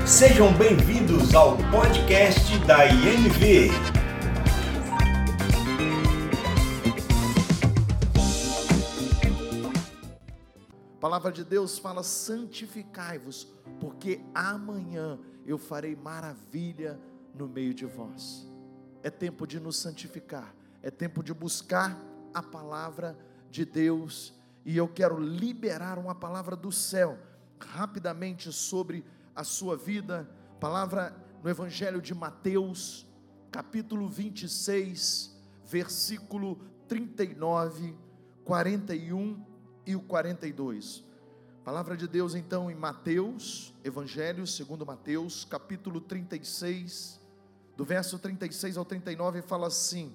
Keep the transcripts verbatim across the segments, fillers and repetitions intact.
Sejam bem-vindos ao podcast da I N V. A palavra de Deus fala: santificai-vos, porque amanhã eu farei maravilha no meio de vós. É tempo de nos santificar, é tempo de buscar a palavra de Deus, e eu quero liberar uma palavra do céu, rapidamente, sobre a sua vida. Palavra no Evangelho de Mateus, capítulo vinte e seis, versículo trinta e nove, quarenta e um e o quarenta e dois. Palavra de Deus então em Mateus, Evangelho segundo Mateus, capítulo trinta e seis, do verso trinta e seis ao trinta e nove, fala assim: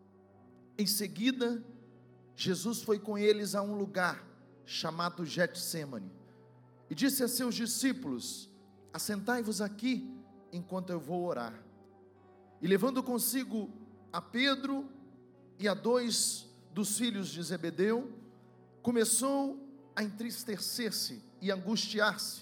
em seguida, Jesus foi com eles a um lugar chamado Getsêmani, e disse a seus discípulos: assentai-vos aqui, enquanto eu vou orar. E levando consigo a Pedro e a dois dos filhos de Zebedeu, começou a entristecer-se e angustiar-se.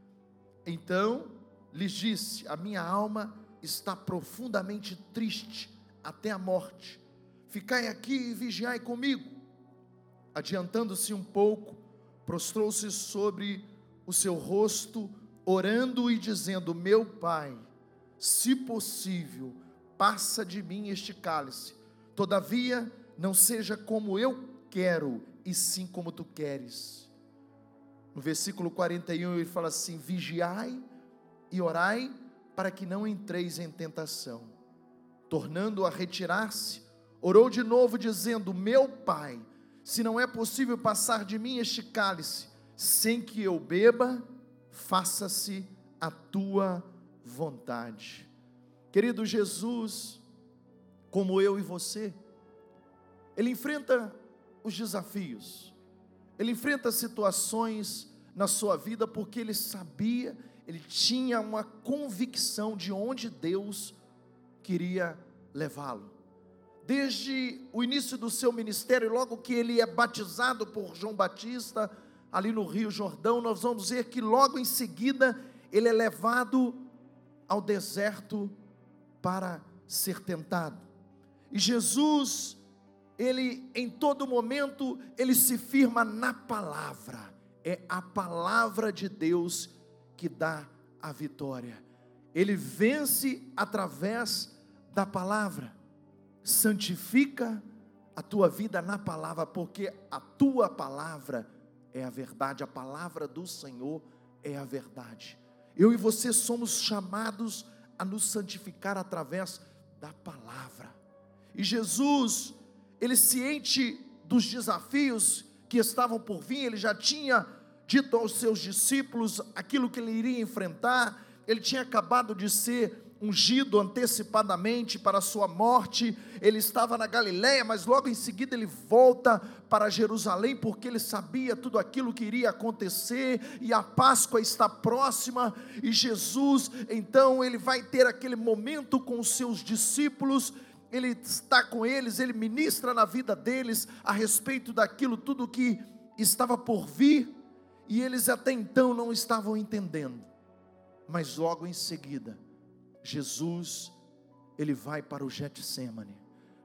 Então lhes disse: a minha alma está profundamente triste até a morte, ficai aqui e vigiai comigo. Adiantando-se um pouco, prostrou-se sobre o seu rosto, orando e dizendo: meu Pai, se possível, passa de mim este cálice, todavia não seja como eu quero, e sim como tu queres. No versículo quarenta e um ele fala assim: vigiai e orai, para que não entreis em tentação. Tornando a retirar-se, orou de novo dizendo: meu Pai, se não é possível passar de mim este cálice, sem que eu beba, faça-se a tua vontade. Querido, Jesus, como eu e você, ele enfrenta os desafios, ele enfrenta situações na sua vida, porque ele sabia, ele tinha uma convicção de onde Deus queria levá-lo. Desde o início do seu ministério, logo que ele é batizado por João Batista, ali no Rio Jordão, nós vamos ver que logo em seguida, ele é levado ao deserto para ser tentado. E Jesus, ele em todo momento, ele se firma na palavra. É a palavra de Deus que dá a vitória. Ele vence através da palavra. Santifica a tua vida na palavra, porque a tua palavra é a verdade, a palavra do Senhor é a verdade. Eu e você somos chamados a nos santificar através da palavra. E Jesus, ele ciente dos desafios que estavam por vir, ele já tinha dito aos seus discípulos aquilo que ele iria enfrentar. Ele tinha acabado de ser ungido antecipadamente para a sua morte. Ele estava na Galileia, mas logo em seguida ele volta para Jerusalém, porque ele sabia tudo aquilo que iria acontecer, e a Páscoa está próxima, e Jesus, então ele vai ter aquele momento com os seus discípulos. Ele está com eles, ele ministra na vida deles, a respeito daquilo tudo que estava por vir, e eles até então não estavam entendendo, mas logo em seguida, Jesus, ele vai para o Getsêmani.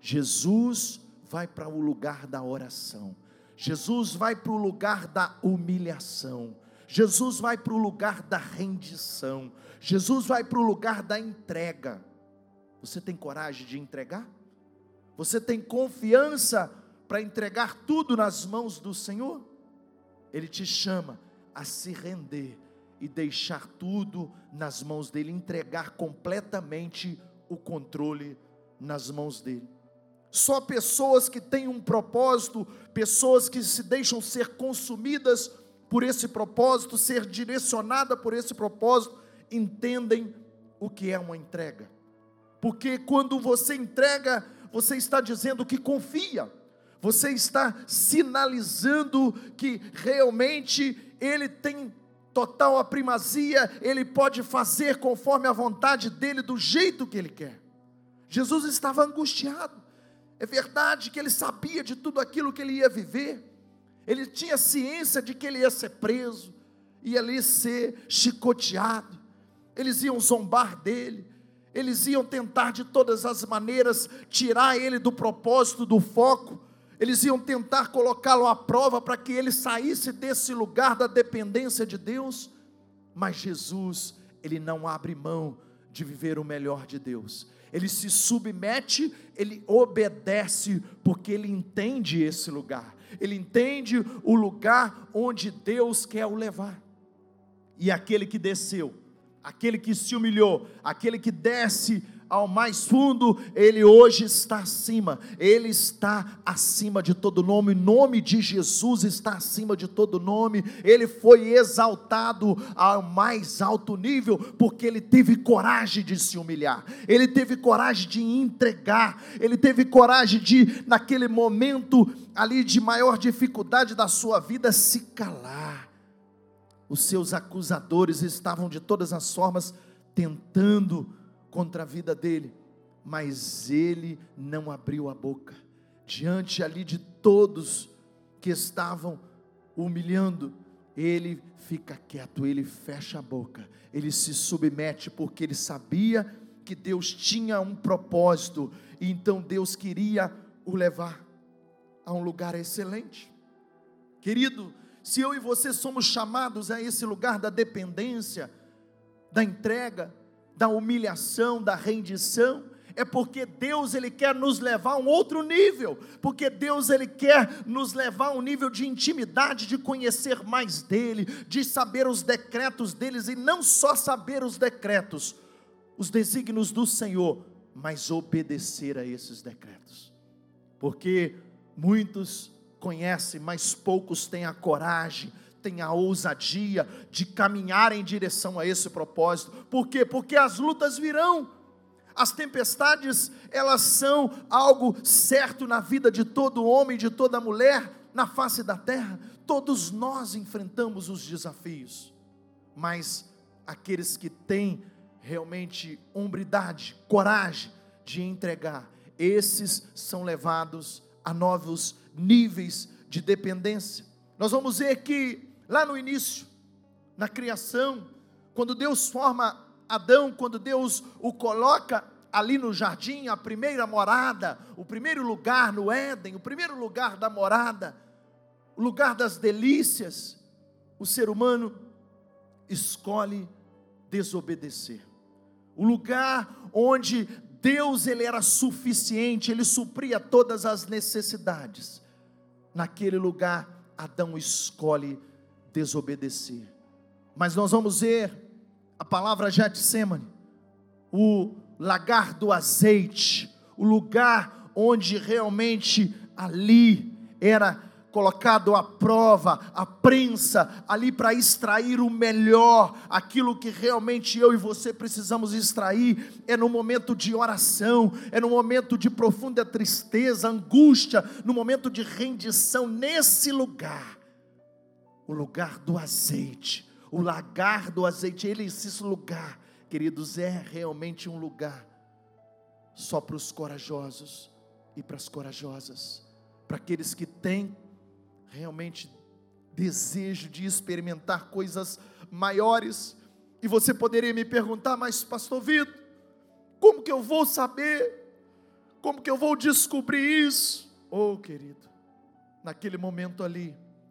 Jesus vai para o lugar da oração. Jesus vai para o lugar da humilhação. Jesus vai para o lugar da rendição. Jesus vai para o lugar da entrega. Você tem coragem de entregar? Você tem confiança para entregar tudo nas mãos do Senhor? Ele te chama a se render e deixar tudo nas mãos dele, entregar completamente o controle nas mãos dele. Só pessoas que têm um propósito, pessoas que se deixam ser consumidas por esse propósito, ser direcionada por esse propósito, entendem o que é uma entrega. Porque quando você entrega, você está dizendo que confia, você está sinalizando que realmente ele tem total a primazia, ele pode fazer conforme a vontade dele, do jeito que ele quer. Jesus estava angustiado, é verdade que ele sabia de tudo aquilo que ele ia viver, ele tinha ciência de que ele ia ser preso, ia ali ser chicoteado, eles iam zombar dele, eles iam tentar de todas as maneiras tirar ele do propósito, do foco, eles iam tentar colocá-lo à prova para que ele saísse desse lugar da dependência de Deus, mas Jesus, ele não abre mão de viver o melhor de Deus, ele se submete, ele obedece, porque ele entende esse lugar, ele entende o lugar onde Deus quer o levar. E aquele que desceu, aquele que se humilhou, aquele que desce ao mais fundo, ele hoje está acima, ele está acima de todo nome, o nome de Jesus está acima de todo nome, ele foi exaltado ao mais alto nível, porque ele teve coragem de se humilhar, ele teve coragem de entregar, ele teve coragem de, naquele momento ali de maior dificuldade da sua vida, se calar. Os seus acusadores estavam de todas as formas tentando contra a vida dele, mas ele não abriu a boca, diante ali de todos que estavam humilhando, ele fica quieto, ele fecha a boca, ele se submete, porque ele sabia que Deus tinha um propósito, e então Deus queria o levar a um lugar excelente. Querido, se eu e você somos chamados a esse lugar da dependência, da entrega, da humilhação, da rendição, é porque Deus, ele quer nos levar a um outro nível, porque Deus, ele quer nos levar a um nível de intimidade, de conhecer mais dele, de saber os decretos deles, e não só saber os decretos, os desígnios do Senhor, mas obedecer a esses decretos, porque muitos conhecem, mas poucos têm a coragem, tem a ousadia de caminhar em direção a esse propósito. Por quê? Porque as lutas virão, as tempestades, elas são algo certo na vida de todo homem, de toda mulher, na face da terra. Todos nós enfrentamos os desafios, mas aqueles que têm realmente hombridade, coragem de entregar, esses são levados a novos níveis de dependência. Nós vamos ver que lá no início, na criação, quando Deus forma Adão, quando Deus o coloca ali no jardim, a primeira morada, o primeiro lugar no Éden, o primeiro lugar da morada, o lugar das delícias, o ser humano escolhe desobedecer. O lugar onde Deus, ele era suficiente, ele supria todas as necessidades. Naquele lugar, Adão escolhe desobedecer. Mas nós vamos ver a palavra Getsemane, o lagar do azeite, o lugar onde realmente ali era colocado à prova, a prensa, ali para extrair o melhor, aquilo que realmente eu e você precisamos extrair, é no momento de oração, é no momento de profunda tristeza, angústia, no momento de rendição, nesse lugar, o lugar do azeite, o lagar do azeite, ele, esse lugar, queridos, é realmente um lugar só para os corajosos e para as corajosas, para aqueles que têm realmente desejo de experimentar coisas maiores. E você poderia me perguntar: mas pastor Vitor, como que eu vou saber? Como que eu vou descobrir isso? Oh querido, naquele momento ali,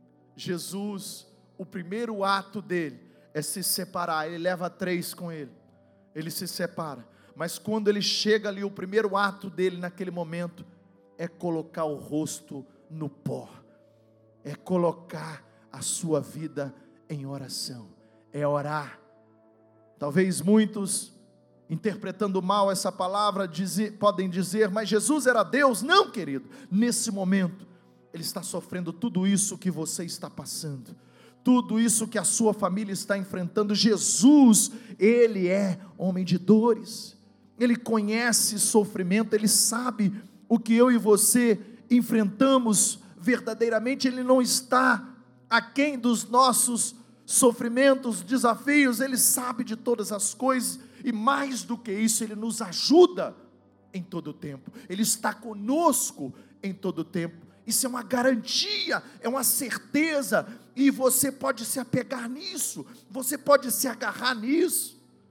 Jesus, o primeiro ato dele é se separar. Ele leva três com ele, ele se separa, mas quando ele chega ali, o primeiro ato dele naquele momento é colocar o rosto no pó, é colocar a sua vida em oração, é orar. Talvez muitos, interpretando mal essa palavra, dizer, podem dizer: mas Jesus era Deus. Não, querido, nesse momento, Ele está sofrendo tudo isso que você está passando, tudo isso que a sua família está enfrentando. Jesus, Ele é homem de dores, Ele conhece sofrimento, Ele sabe o que eu e você enfrentamos verdadeiramente. Ele não está aquém dos nossos sofrimentos, desafios. Ele sabe de todas as coisas, e mais do que isso, Ele nos ajuda em todo o tempo, Ele está conosco em todo o tempo. Isso é uma garantia, é uma certeza, e você pode se apegar nisso, você pode se agarrar nisso.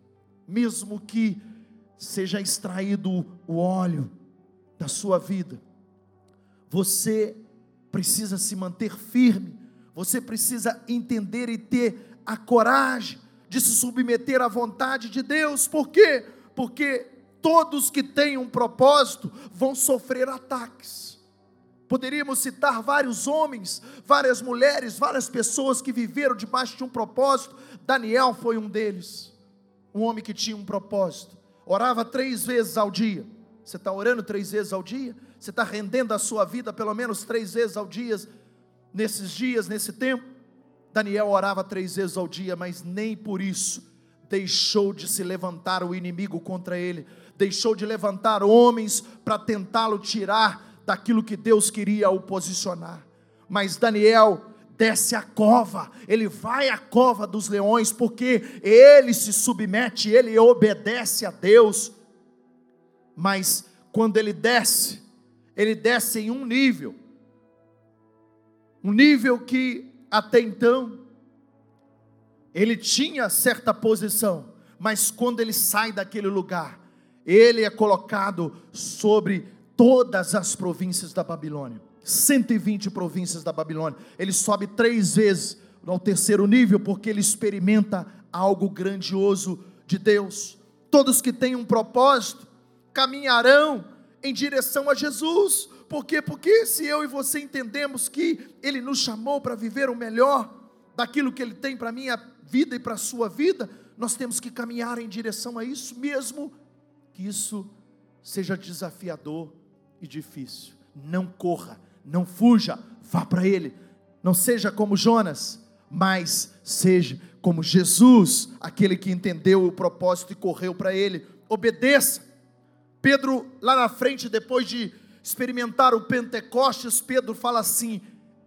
mesmo que seja extraído o óleo da sua vida, você precisa se manter firme, você precisa entender e ter a coragem de se submeter à vontade de Deus. Por quê? Porque todos que têm um propósito vão sofrer ataques. Poderíamos citar vários homens, várias mulheres, várias pessoas que viveram debaixo de um propósito. Daniel foi um deles, um homem que tinha um propósito, orava três vezes ao dia. Você está orando três vezes ao dia? Você está rendendo a sua vida pelo menos três vezes ao dia, nesses dias, nesse tempo? Daniel orava três vezes ao dia, mas nem por isso deixou de se levantar o inimigo contra ele, deixou de levantar homens para tentá-lo tirar daquilo que Deus queria o posicionar. Mas Daniel desce a cova, ele vai à cova dos leões, porque ele se submete, ele obedece a Deus. Mas quando ele desce, ele desce em um nível, um nível que até então ele tinha certa posição, mas quando ele sai daquele lugar, ele é colocado sobre todas as províncias da Babilônia, cento e vinte províncias da Babilônia. Ele sobe três vezes ao terceiro nível, porque ele experimenta algo grandioso de Deus. Todos que têm um propósito caminharão em direção a Jesus. Por quê? Porque se eu e você entendemos que Ele nos chamou para viver o melhor daquilo que Ele tem para a minha vida e para a sua vida, nós temos que caminhar em direção a isso, mesmo que isso seja desafiador e difícil. Não corra, não fuja, vá para Ele. Não seja como Jonas, mas seja como Jesus, aquele que entendeu o propósito e correu para Ele. Obedeça. Pedro, lá na frente, depois de experimentar o Pentecostes, Pedro fala assim: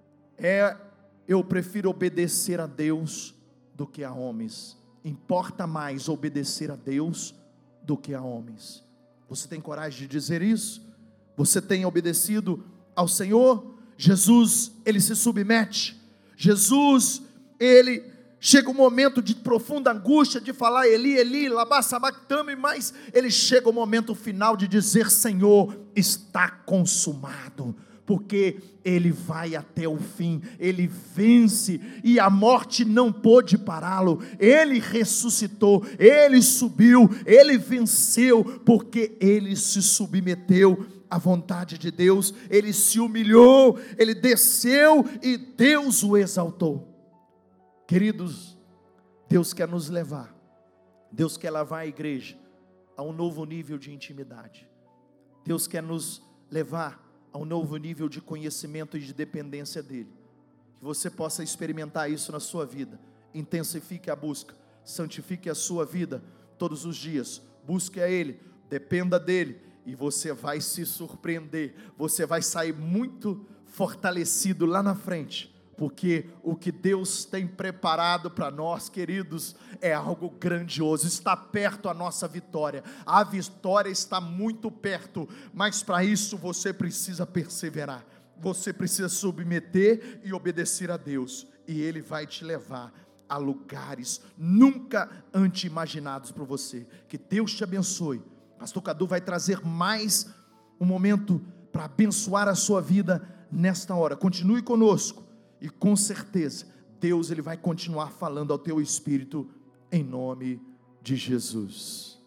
é, eu prefiro obedecer a Deus do que a homens. Importa mais obedecer a Deus do que a homens. Você tem coragem de dizer isso? Você tem obedecido ao Senhor? Jesus, Ele se submete. Jesus, Ele chega um momento de profunda angústia, de falar Eli, Eli, lama sabachthani, mas Ele chega o momento final de dizer: Senhor, está consumado, porque Ele vai até o fim, Ele vence, e a morte não pôde pará-lo. Ele ressuscitou, Ele subiu, Ele venceu, porque Ele se submeteu à vontade de Deus, Ele se humilhou, Ele desceu e Deus o exaltou. Queridos, Deus quer nos levar, Deus quer levar a igreja a um novo nível de intimidade. Deus quer nos levar a um novo nível de conhecimento e de dependência dEle. Que você possa experimentar isso na sua vida. Intensifique a busca, santifique a sua vida todos os dias. Busque a Ele, dependa dEle, e você vai se surpreender. Você vai sair muito fortalecido lá na frente, porque o que Deus tem preparado para nós, queridos, é algo grandioso. Está perto a nossa vitória, a vitória está muito perto, mas para isso você precisa perseverar, você precisa submeter e obedecer a Deus, e Ele vai te levar a lugares nunca antes imaginados por você. Que Deus te abençoe. Pastor Cadu vai trazer mais um momento para abençoar a sua vida nesta hora. Continue conosco, e com certeza Deus, Ele vai continuar falando ao teu espírito, em nome de Jesus.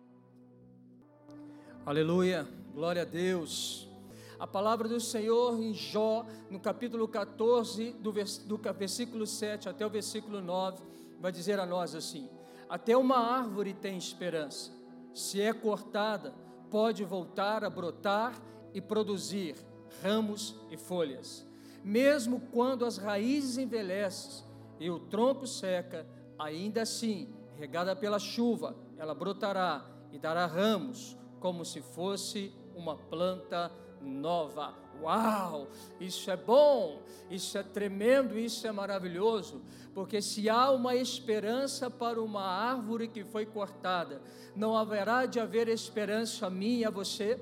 Aleluia, glória a Deus. A palavra do Senhor em Jó, no capítulo catorze, do, vers, do versículo sete até o versículo nove, vai dizer a nós assim: até uma árvore tem esperança, se é cortada, pode voltar a brotar e produzir ramos e folhas. Mesmo quando as raízes envelhecem e o tronco seca, ainda assim, regada pela chuva, ela brotará e dará ramos, como se fosse uma planta nova. Uau, isso é bom, isso é tremendo, isso é maravilhoso, porque se há uma esperança para uma árvore que foi cortada, não haverá de haver esperança a mim e a você.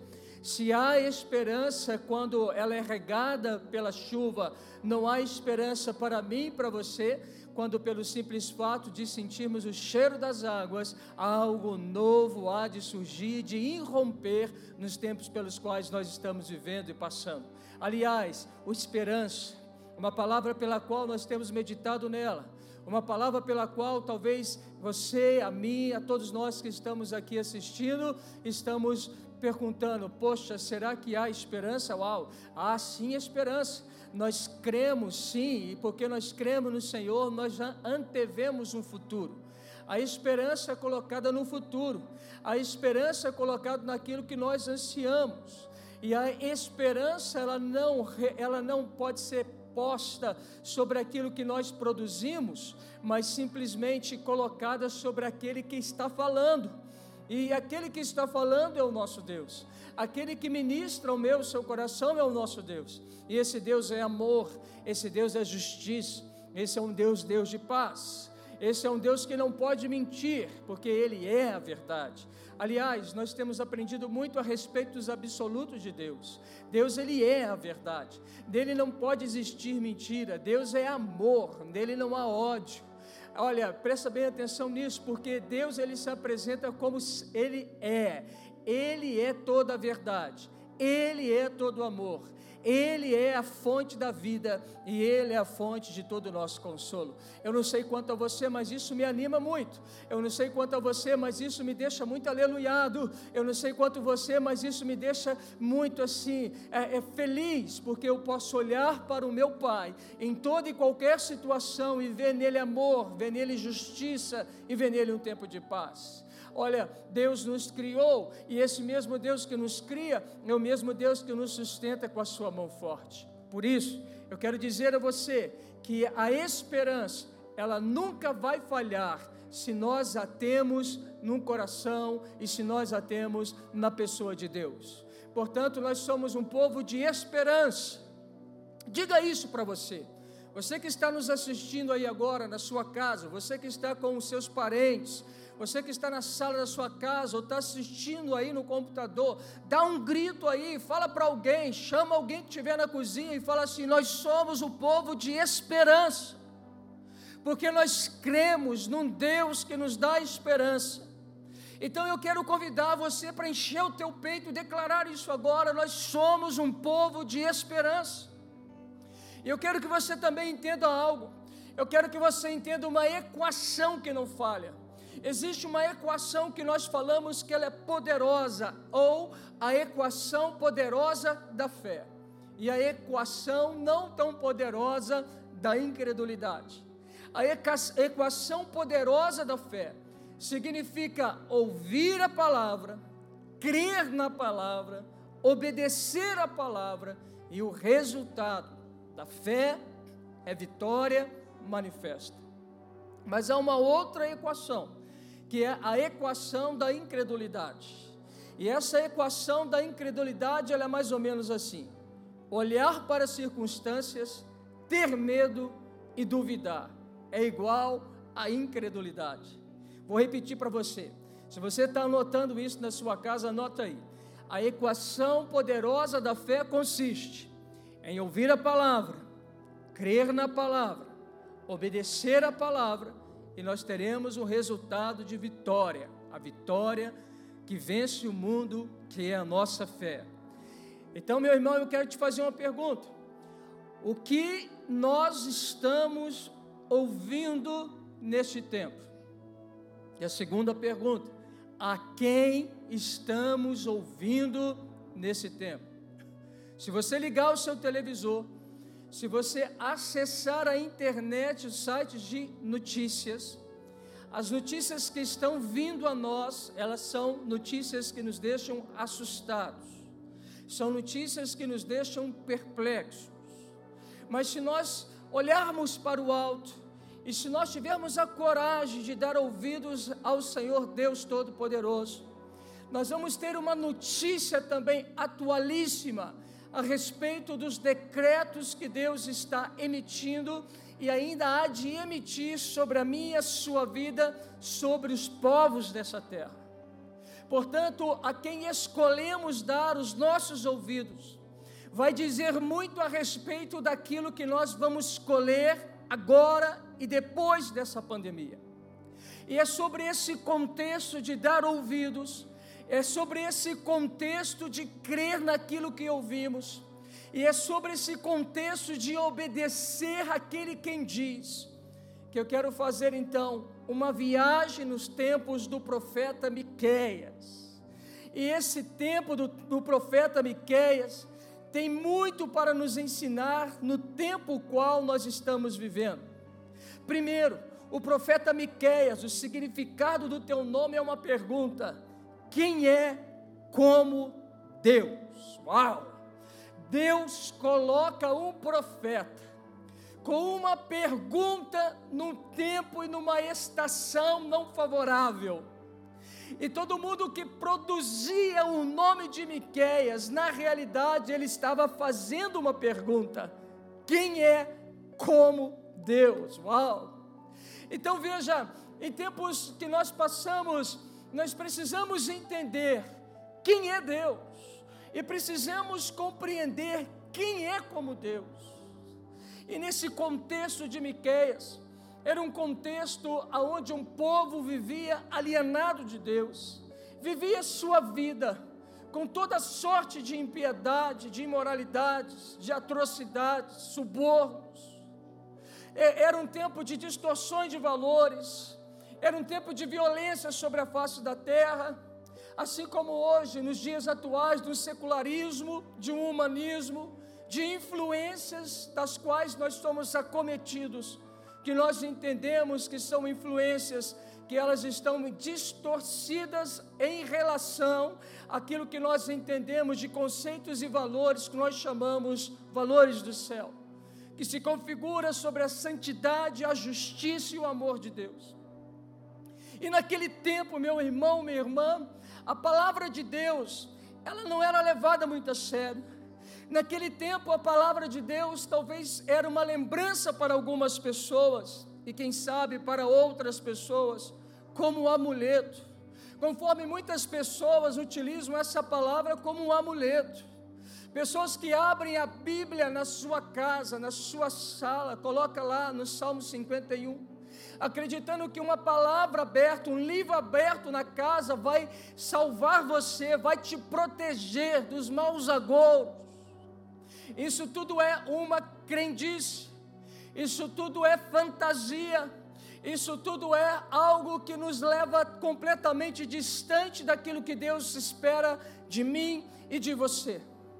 Se há esperança quando ela é regada pela chuva, não há esperança para mim e para você, quando pelo simples fato de sentirmos o cheiro das águas, algo novo há de surgir, de irromper nos tempos pelos quais nós estamos vivendo e passando. Aliás, o esperança, uma palavra pela qual nós temos meditado nela, uma palavra pela qual talvez você, a mim, a todos nós que estamos aqui assistindo, estamos perguntando: poxa, será que há esperança? Uau, há sim esperança. Nós cremos sim, e porque nós cremos no Senhor, nós já antevemos um futuro. A esperança é colocada no futuro, a esperança é colocada naquilo que nós ansiamos, e a esperança, ela não, ela não pode ser posta sobre aquilo que nós produzimos, mas simplesmente colocada sobre aquele que está falando, e aquele que está falando é o nosso Deus, aquele que ministra o meu, o seu coração é o nosso Deus, e esse Deus é amor, esse Deus é justiça, esse é um Deus, Deus de paz, esse é um Deus que não pode mentir, porque Ele é a verdade. Aliás, nós temos aprendido muito a respeito dos absolutos de Deus. Deus, Ele é a verdade, dele não pode existir mentira, Deus é amor, nele não há ódio. Olha, presta bem atenção nisso, porque Deus, Ele se apresenta como Ele é, Ele é toda a verdade, Ele é todo o amor, Ele é a fonte da vida e Ele é a fonte de todo o nosso consolo. Eu não sei quanto a você, mas isso me anima muito. Eu não sei quanto a você, mas isso me deixa muito aleluiado. Eu não sei quanto você, mas isso me deixa muito assim, é, é feliz, porque eu posso olhar para o meu Pai em toda e qualquer situação e ver nele amor, ver nele justiça e ver nele um tempo de paz. Olha, Deus nos criou, e esse mesmo Deus que nos cria, é o mesmo Deus que nos sustenta com a sua mão forte. Por isso, eu quero dizer a você, que a esperança, ela nunca vai falhar, se nós a temos no coração, e se nós a temos na pessoa de Deus. Portanto, nós somos um povo de esperança. Diga isso para você. Você que está nos assistindo aí agora, na sua casa, você que está com os seus parentes, você que está na sala da sua casa, ou está assistindo aí no computador, dá um grito aí, fala para alguém, chama alguém que estiver na cozinha e fala assim: nós somos o povo de esperança, porque nós cremos num Deus que nos dá esperança. Então eu quero convidar você para encher o teu peito e declarar isso agora: nós somos um povo de esperança. E eu quero que você também entenda algo, eu quero que você entenda uma equação que não falha. Existe uma equação que nós falamos que ela é poderosa, ou a equação poderosa da fé, e a equação não tão poderosa da incredulidade. A equação poderosa da fé significa ouvir a palavra, crer na palavra, obedecer a palavra, e o resultado da fé é vitória manifesta. Mas há uma outra equação, que é a equação da incredulidade. E essa equação da incredulidade, ela é mais ou menos assim: olhar para as circunstâncias, ter medo e duvidar, é igual a incredulidade. Vou repetir para você, se você está anotando isso na sua casa, anota aí. A equação poderosa da fé consiste em ouvir a palavra, crer na palavra, obedecer a palavra, e nós teremos um resultado de vitória, a vitória que vence o mundo, que é a nossa fé. Então, meu irmão, eu quero te fazer uma pergunta: o que nós estamos ouvindo neste tempo? E a segunda pergunta: a quem estamos ouvindo nesse tempo? Se você ligar o seu televisor, se você acessar a internet, os sites de notícias, as notícias que estão vindo a nós, elas são notícias que nos deixam assustados, são notícias que nos deixam perplexos. Mas se nós olharmos para o alto, e se nós tivermos a coragem de dar ouvidos ao Senhor Deus Todo-Poderoso, nós vamos ter uma notícia também atualíssima a respeito dos decretos que Deus está emitindo e ainda há de emitir sobre a minha e a sua vida, sobre os povos dessa terra. Portanto, a quem escolhemos dar os nossos ouvidos, vai dizer muito a respeito daquilo que nós vamos escolher agora e depois dessa pandemia. E é sobre esse contexto de dar ouvidos, é sobre esse contexto de crer naquilo que ouvimos, e é sobre esse contexto de obedecer àquele quem diz, que eu quero fazer então uma viagem nos tempos do profeta Miqueias. E esse tempo do, do profeta Miqueias tem muito para nos ensinar no tempo qual nós estamos vivendo. Primeiro, o profeta Miqueias, o significado do teu nome é uma pergunta: quem é como Deus? Uau! Deus coloca um profeta com uma pergunta num tempo e numa estação não favorável. E todo mundo que produzia o nome de Miqueias, na realidade ele estava fazendo uma pergunta: quem é como Deus? Uau! Então veja, em tempos que nós passamos, nós precisamos entender quem é Deus, e precisamos compreender quem é como Deus. E nesse contexto de Miqueias, era um contexto onde um povo vivia alienado de Deus, vivia sua vida com toda sorte de impiedade, de imoralidades, de atrocidades, subornos. Era um tempo de distorções de valores, era um tempo de violência sobre a face da terra, assim como hoje, nos dias atuais, do secularismo, de um humanismo, de influências das quais nós somos acometidos, que nós entendemos que são influências que elas estão distorcidas em relação àquilo que nós entendemos de conceitos e valores que nós chamamos valores do céu, que se configura sobre a santidade, a justiça e o amor de Deus. E naquele tempo, meu irmão, minha irmã, a palavra de Deus, ela não era levada muito a sério. Naquele tempo, a palavra de Deus talvez era uma lembrança para algumas pessoas, e quem sabe para outras pessoas, como um amuleto, conforme muitas pessoas utilizam essa palavra como um amuleto. Pessoas que abrem a Bíblia na sua casa, na sua sala, coloca lá no Salmo cinquenta e um, acreditando que uma palavra aberta, um livro aberto na casa vai salvar você, vai te proteger dos maus agouros. Isso tudo é uma crendice, isso tudo é fantasia, isso tudo é algo que nos leva completamente distante daquilo que Deus espera de mim e de você.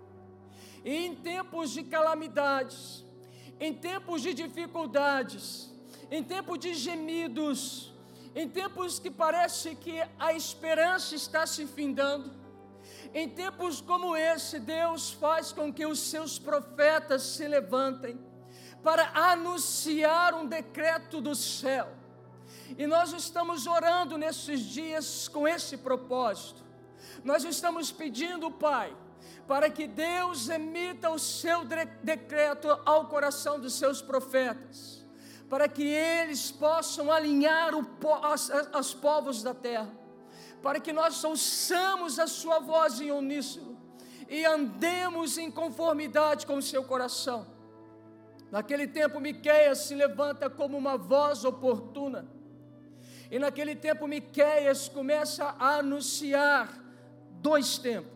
E em tempos de calamidades, em tempos de dificuldades, em tempos de gemidos, em tempos que parece que a esperança está se findando, em tempos como esse, Deus faz com que os seus profetas se levantem para anunciar um decreto do céu. E nós estamos orando nesses dias com esse propósito. Nós estamos pedindo, Pai, para que Deus emita o seu decreto ao coração dos seus profetas, para que eles possam alinhar o, as, as povos da terra, para que nós ouçamos a sua voz em uníssono e andemos em conformidade com o seu coração. Naquele tempo, Miqueias se levanta como uma voz oportuna, e naquele tempo Miqueias começa a anunciar dois tempos.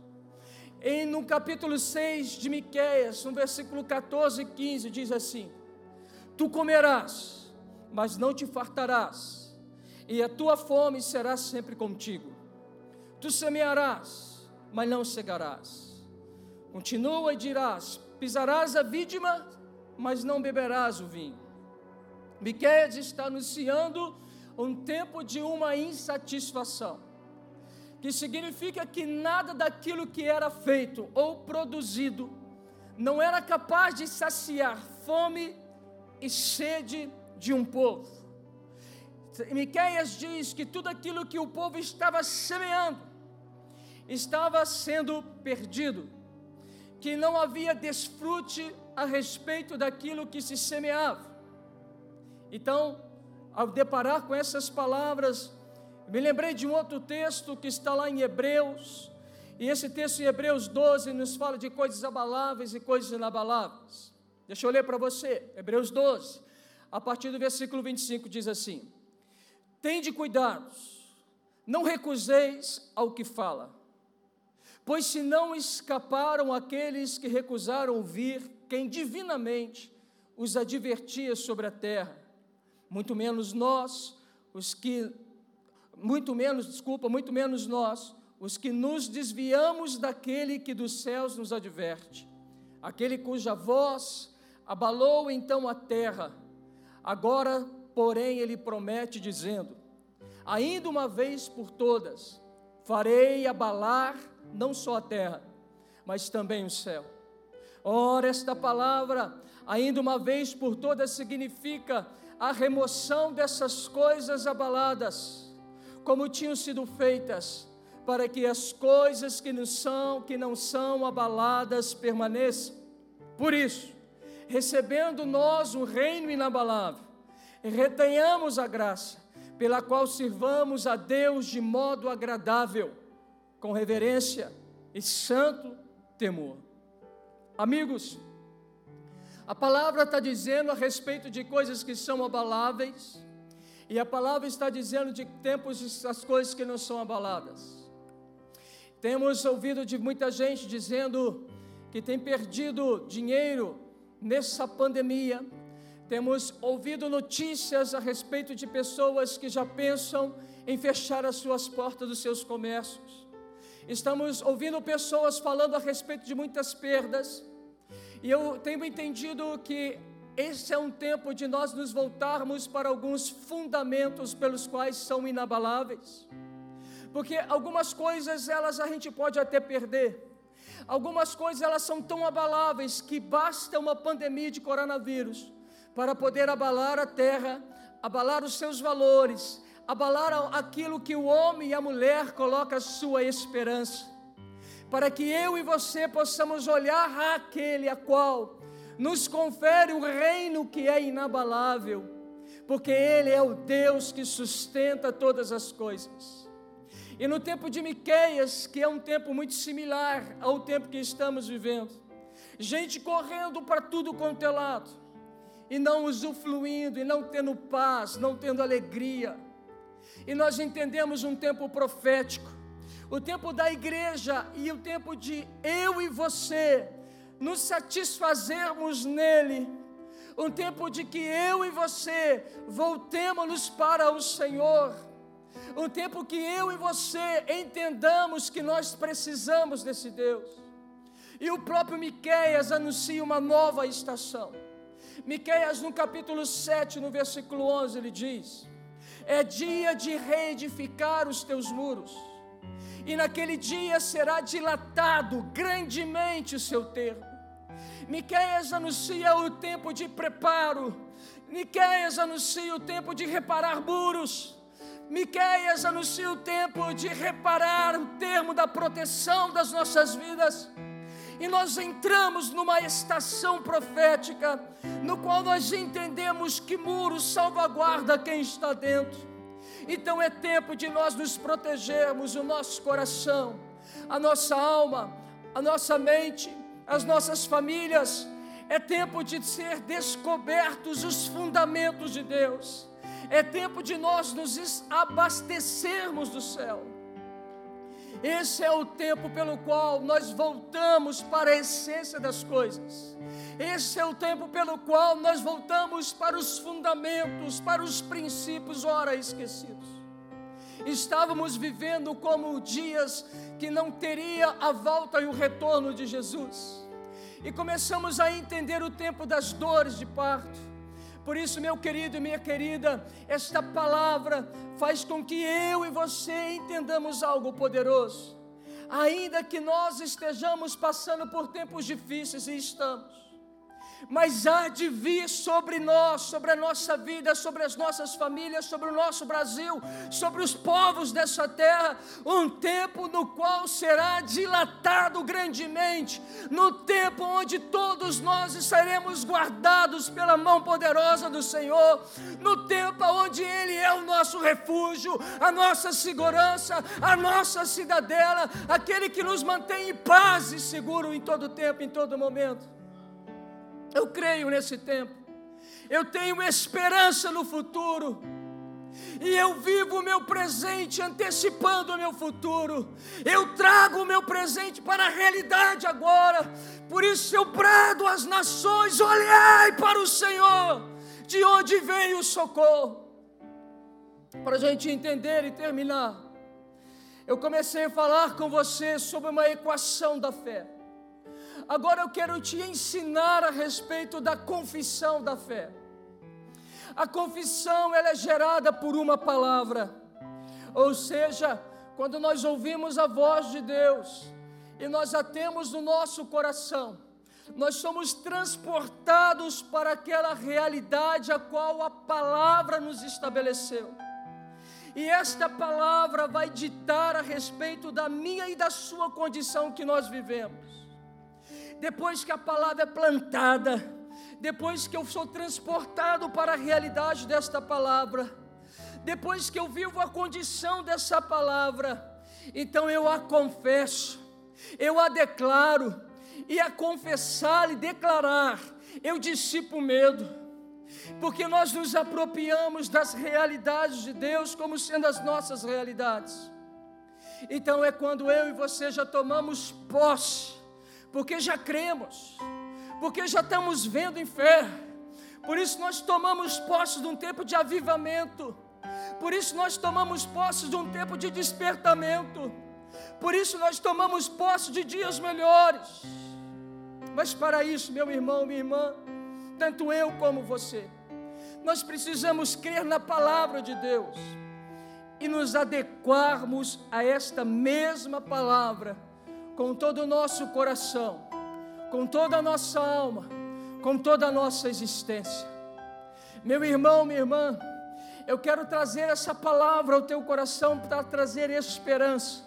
E no capítulo seis de Miqueias, no versículo catorze e quinze, diz assim: tu comerás, mas não te fartarás, e a tua fome será sempre contigo. Tu semearás, mas não cegarás. Continua e dirás: pisarás a vítima, mas não beberás o vinho. Miqueias está anunciando um tempo de uma insatisfação, que significa que nada daquilo que era feito ou produzido não era capaz de saciar fome e sede de um povo. Miqueias diz que tudo aquilo que o povo estava semeando estava sendo perdido, que não havia desfrute a respeito daquilo que se semeava. Então, ao deparar com essas palavras, Me lembrei de um outro texto que está lá em Hebreus, e esse texto em Hebreus doze nos fala de coisas abaláveis e coisas inabaláveis. Deixa eu ler para você, Hebreus doze, a partir do versículo vinte e cinco, diz assim: tende cuidado, não recuseis ao que fala, pois se não escaparam aqueles que recusaram ouvir quem divinamente os advertia sobre a terra, muito menos nós, os que, muito menos, desculpa, muito menos nós, os que nos desviamos daquele que dos céus nos adverte, aquele cuja voz abalou então a terra. Agora, porém, ele promete dizendo: ainda uma vez por todas, farei abalar não só a terra, mas também o céu. Ora, esta palavra, ainda uma vez por todas, significa a remoção dessas coisas abaladas, como tinham sido feitas, para que as coisas que não são, que não são abaladas permaneçam. Por isso, recebendo nós um reino inabalável, retenhamos a graça, pela qual sirvamos a Deus de modo agradável, com reverência e santo temor. Amigos, a palavra está dizendo a respeito de coisas que são abaláveis, e a palavra está dizendo de tempos as coisas que não são abaladas. Temos ouvido de muita gente dizendo que tem perdido dinheiro nessa pandemia. Temos ouvido notícias a respeito de pessoas que já pensam em fechar as suas portas dos seus comércios. Estamos ouvindo pessoas falando a respeito de muitas perdas. E eu tenho entendido que esse é um tempo de nós nos voltarmos para alguns fundamentos pelos quais são inabaláveis. Porque algumas coisas, elas a gente pode até perder. Algumas coisas, elas são tão abaláveis que basta uma pandemia de coronavírus para poder abalar a terra, abalar os seus valores, abalar aquilo que o homem e a mulher colocam a sua esperança. Para que eu e você possamos olhar àquele a qual nos confere o reino que é inabalável, porque Ele é o Deus que sustenta todas as coisas. E no tempo de Miqueias, que é um tempo muito similar ao tempo que estamos vivendo, gente correndo para tudo quanto é lado, e não usufruindo, e não tendo paz, não tendo alegria. E nós entendemos um tempo profético, o tempo da igreja e o tempo de eu e você nos satisfazermos nele, um tempo de que eu e você voltemos para o Senhor, um tempo que eu e você entendamos que nós precisamos desse Deus. E o próprio Miqueias anuncia uma nova estação. Miqueias no capítulo sete, no versículo onze, ele diz: é dia de reedificar os teus muros, e naquele dia será dilatado grandemente o seu termo. Miqueias anuncia o tempo de preparo, Miqueias anuncia o tempo de reparar muros, Miqueias anuncia o tempo de reparar o termo da proteção das nossas vidas. E nós entramos numa estação profética, no qual nós entendemos que muro salvaguarda quem está dentro. Então é tempo de nós nos protegermos, o nosso coração, a nossa alma, a nossa mente, as nossas famílias. É tempo de ser descobertos os fundamentos de Deus. É tempo de nós nos abastecermos do céu. Esse é o tempo pelo qual nós voltamos para a essência das coisas. Esse é o tempo pelo qual nós voltamos para os fundamentos, para os princípios ora esquecidos. Estávamos vivendo como dias que não teria a volta e o retorno de Jesus. E começamos a entender o tempo das dores de parto. Por isso, meu querido e minha querida, esta palavra faz com que eu e você entendamos algo poderoso. Ainda que nós estejamos passando por tempos difíceis, e estamos, mas há de vir sobre nós, sobre a nossa vida, sobre as nossas famílias, sobre o nosso Brasil, sobre os povos dessa terra, um tempo no qual será dilatado grandemente, no tempo onde todos nós estaremos guardados pela mão poderosa do Senhor, no tempo onde Ele é o nosso refúgio, a nossa segurança, a nossa cidadela, aquele que nos mantém em paz e seguro em todo tempo, em todo momento. Eu creio nesse tempo, eu tenho esperança no futuro, e eu vivo o meu presente antecipando o meu futuro, eu trago o meu presente para a realidade agora, por isso eu brado às nações: olhai para o Senhor, de onde vem o socorro. Para a gente entender e terminar, eu comecei a falar com você sobre uma equação da fé. Agora eu quero te ensinar a respeito da confissão da fé. A confissão, ela é gerada por uma palavra, ou seja, quando nós ouvimos a voz de Deus e nós a temos no nosso coração, nós somos transportados para aquela realidade a qual a palavra nos estabeleceu. E esta palavra vai ditar a respeito da minha e da sua condição que nós vivemos. Depois que a palavra é plantada, depois que eu sou transportado para a realidade desta palavra, depois que eu vivo a condição dessa palavra, então eu a confesso, eu a declaro, e a confessar e declarar, eu dissipo o medo, porque nós nos apropriamos das realidades de Deus como sendo as nossas realidades. Então é quando eu e você já tomamos posse, porque já cremos, porque já estamos vendo em fé, por isso nós tomamos posse de um tempo de avivamento, por isso nós tomamos posse de um tempo de despertamento, por isso nós tomamos posse de dias melhores. Mas para isso, meu irmão, minha irmã, tanto eu como você, nós precisamos crer na palavra de Deus e nos adequarmos a esta mesma palavra com todo o nosso coração, com toda a nossa alma, com toda a nossa existência. Meu irmão, minha irmã, eu quero trazer essa palavra ao teu coração para trazer esperança.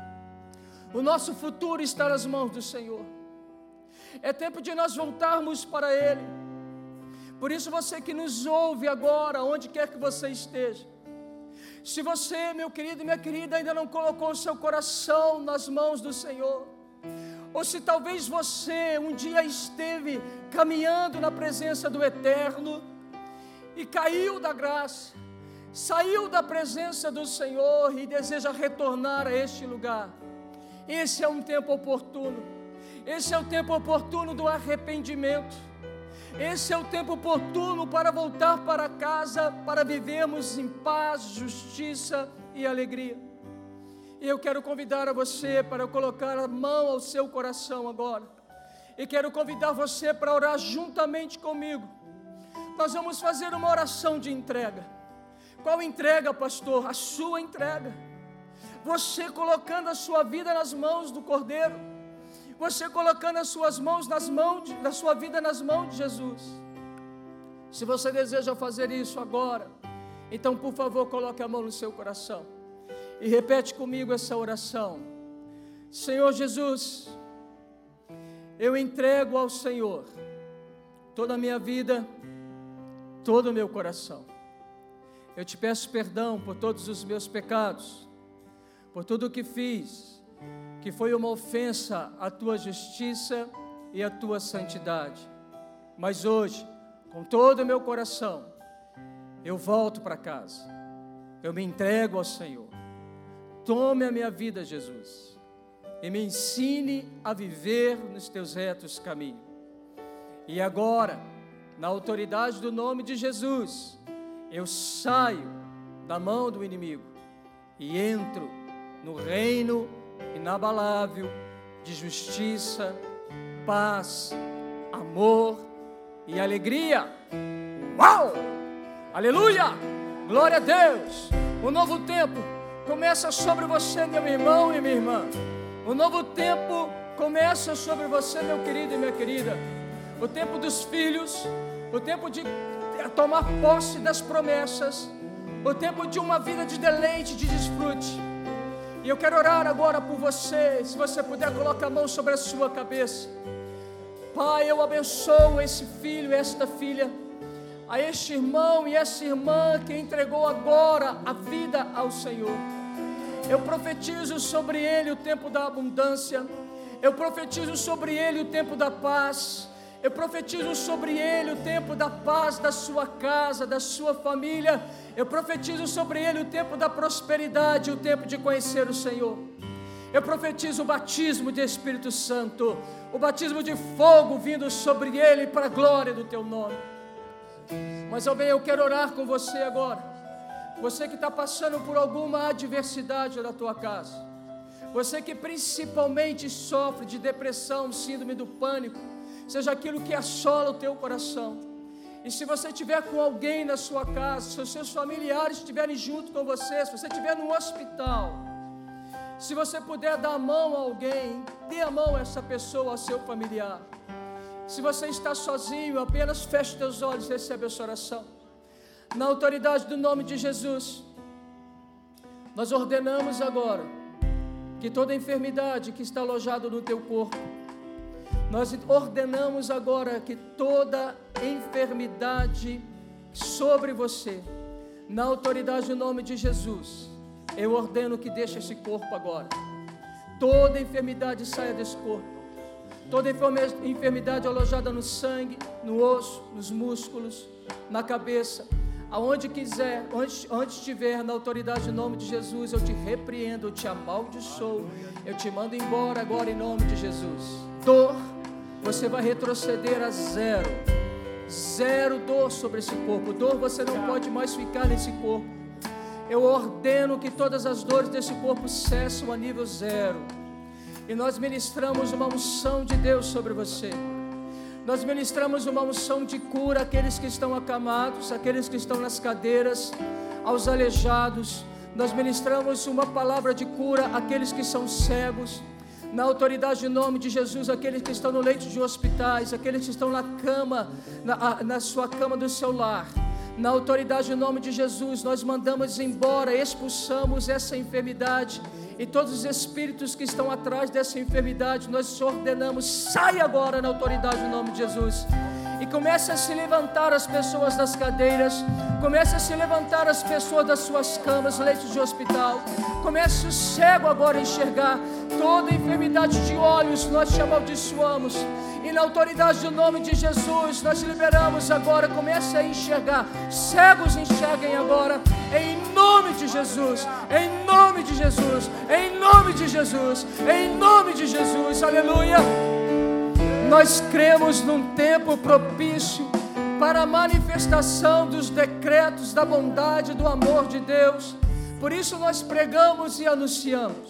O nosso futuro está nas mãos do Senhor. É tempo de nós voltarmos para Ele. Por isso você que nos ouve agora, onde quer que você esteja, se você, meu querido e minha querida, ainda não colocou o seu coração nas mãos do Senhor, ou se talvez você um dia esteve caminhando na presença do Eterno e caiu da graça, saiu da presença do Senhor e deseja retornar a este lugar, esse é um tempo oportuno, esse é o tempo oportuno do arrependimento, esse é o tempo oportuno para voltar para casa, para vivermos em paz, justiça e alegria. E eu quero convidar a você para colocar a mão ao seu coração agora, e quero convidar você para orar juntamente comigo. Nós vamos fazer uma oração de entrega. Qual entrega, pastor? A sua entrega. Você colocando a sua vida nas mãos do Cordeiro, você colocando as suas mãos nas mãos, de, da sua vida nas mãos de Jesus. Se você deseja fazer isso agora, então por favor coloque a mão no seu coração e repete comigo essa oração. Senhor Jesus, eu entrego ao Senhor toda a minha vida, todo o meu coração. Eu te peço perdão por todos os meus pecados, por tudo o que fiz, que foi uma ofensa à tua justiça e à tua santidade. Mas hoje, com todo o meu coração, eu volto para casa, eu me entrego ao Senhor. Tome a minha vida, Jesus, e me ensine a viver nos teus retos caminhos. E agora, na autoridade do nome de Jesus, eu saio da mão do inimigo e entro no reino inabalável de justiça, paz, amor e alegria. Uau! Aleluia! Glória a Deus! Um novo tempo começa sobre você, meu irmão e minha irmã. Um novo tempo começa sobre você, meu querido e minha querida. o tempo dos filhos, o tempo de tomar posse das promessas, o tempo de uma vida de deleite, de desfrute. E eu quero orar agora por você. Se você puder, colocar a mão sobre a sua cabeça. Pai, eu abençoo esse filho, esta filha, a este irmão e essa irmã que entregou agora a vida ao Senhor. Eu profetizo sobre ele o tempo da abundância. Eu profetizo sobre ele o tempo da paz. Eu profetizo sobre ele o tempo da paz da sua casa, da sua família. Eu profetizo sobre ele o tempo da prosperidade, o tempo de conhecer o Senhor. Eu profetizo o batismo de Espírito Santo, o batismo de fogo vindo sobre ele para a glória do teu nome. Mas, ó bem, eu quero orar com você agora. Você que está passando por alguma adversidade na tua casa. Você que principalmente sofre de depressão, síndrome do pânico, seja aquilo que assola o teu coração. E se você estiver com alguém na sua casa, se os seus familiares estiverem junto com você, se você estiver no hospital, se você puder dar a mão a alguém, dê a mão a essa pessoa, ao seu familiar. Se você está sozinho, apenas feche teus olhos e recebe essa oração. Na autoridade do nome de Jesus, nós ordenamos agora que toda enfermidade que está alojada no teu corpo, nós ordenamos agora que toda enfermidade sobre você, na autoridade do nome de Jesus, eu ordeno que deixe esse corpo agora. Toda enfermidade saia desse corpo. Toda enfermidade alojada no sangue, no osso, nos músculos, na cabeça, aonde quiser, onde, onde estiver, na autoridade do nome de Jesus, eu te repreendo, eu te amaldiçoo, eu te mando embora agora em nome de Jesus. Dor, você vai retroceder a zero. Zero dor sobre esse corpo. Dor, você não pode mais ficar nesse corpo. Eu ordeno que todas as dores desse corpo cessam a nível zero. E nós ministramos uma unção de Deus sobre você. Nós ministramos uma unção de cura àqueles que estão acamados, àqueles que estão nas cadeiras, aos aleijados. Nós ministramos uma palavra de cura àqueles que são cegos. Na autoridade do nome de Jesus, aqueles que estão no leito de hospitais, aqueles que estão na cama, na, na sua cama do seu lar. Na autoridade do nome de Jesus, nós mandamos embora, expulsamos essa enfermidade. E todos os espíritos que estão atrás dessa enfermidade, nós ordenamos, sai agora na autoridade do nome de Jesus. E comece a se levantar as pessoas das cadeiras, comece a se levantar as pessoas das suas camas, leitos de hospital. Comece o cego agora a enxergar. Toda enfermidade de olhos nós te amaldiçoamos. E na autoridade do nome de Jesus, nós liberamos agora, comece a enxergar. Cegos enxerguem agora, em nome de Jesus, em nome de Jesus, em nome de Jesus, em nome de Jesus, aleluia. Nós cremos num tempo propício para a manifestação dos decretos da bondade e do amor de Deus. Por isso nós pregamos e anunciamos